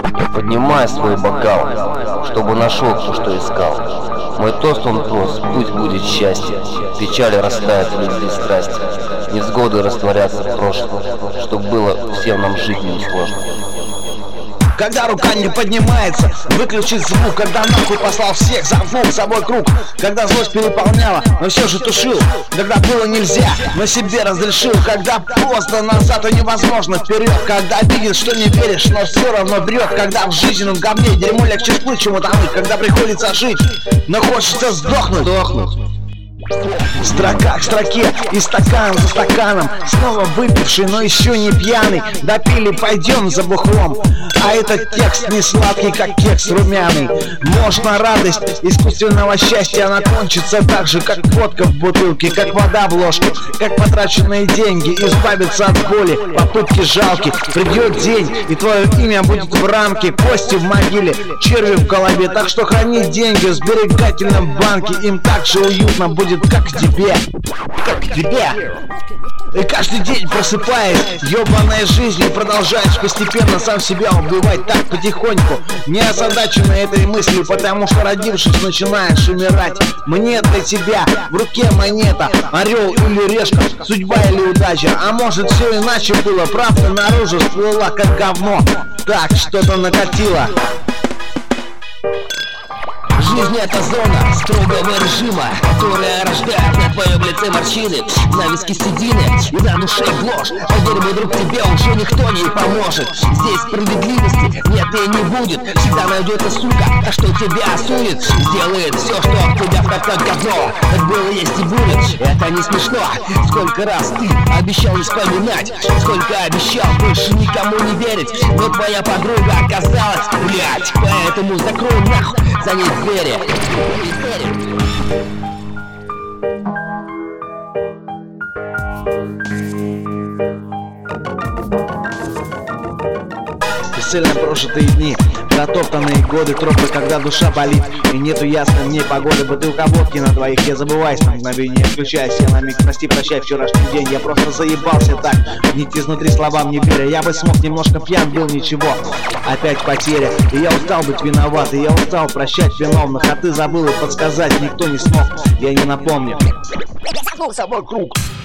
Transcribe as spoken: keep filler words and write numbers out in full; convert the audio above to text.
Я поднимаю свой бокал, чтобы нашел то, что искал. Мой тост он прост, пусть будет счастье. Печали растают в любви страсти. Невзгоды растворятся в прошлом, чтоб было всем нам жить не сложно. Когда рука не поднимается, выключить звук. Когда нахуй послал всех, замкнул с собой круг. Когда злость переполняла, но все же тушил. Когда было нельзя, но себе разрешил. Когда поздно назад, то невозможно вперед. Когда видишь, что не веришь, но все равно врет. Когда в жизненном говне дерьмо легче всплыть, чем утонуть. Когда приходится жить, но хочется сдохнуть. Сдохнуть. Строка к строке и стакан за стаканом. Снова выпивший, но еще не пьяный. Допили, пойдем за бухлом. А этот текст не сладкий, как кекс румяный. Можно радость искусственного счастья, она кончится так же, как водка в бутылке, как вода в ложке, как потраченные деньги. Избавиться от боли, попытки жалки. Придет день, и твое имя будет в рамке. Кости в могиле, черви в голове. Так что храни деньги в сберегательном банке. Им так же уютно будет, как тебе, как тебе. И каждый день просыпаясь ёбаной жизнью, продолжаешь постепенно сам себя убивать так потихоньку, не озадаченный этой мыслью, потому что, родившись, начинаешь умирать. Мне для тебя в руке монета, орел или решка, судьба или удача. А может все иначе было, правда наружу всплыла как говно. Так что-то накатило. Жизнь — это зона строгого режима, которая рождает на твоем лице морщины, на виске седины и на душе ложь. Поверь, мой друг, тебе уже никто не поможет. Здесь справедливости нет и не будет. Всегда найдется сука, а что тебя осудит, сделает все, что от тебя втоптать говно. Так было, есть и будет, это не смешно. Сколько раз ты обещал не вспоминать, сколько обещал больше никому не верить, но твоя подруга оказалась, блять. Поэтому закрой нахуй за ней двери. Бесцельно прожитые дни, протоптанные годы, тропы, когда душа болит и нету ясной мне погоды. Бутылка водки на двоих, я забываюсь на мгновение, включаюсь я на миг. Прости, прощай вчерашний день, я просто заебался так нить изнутри словам не веря. Я бы смог, немножко пьян был, ничего, опять потеря. И я устал быть виноват, и я устал прощать виновных. А ты забыл и подсказать никто не смог, я не напомню. Я замкнул с собой круг.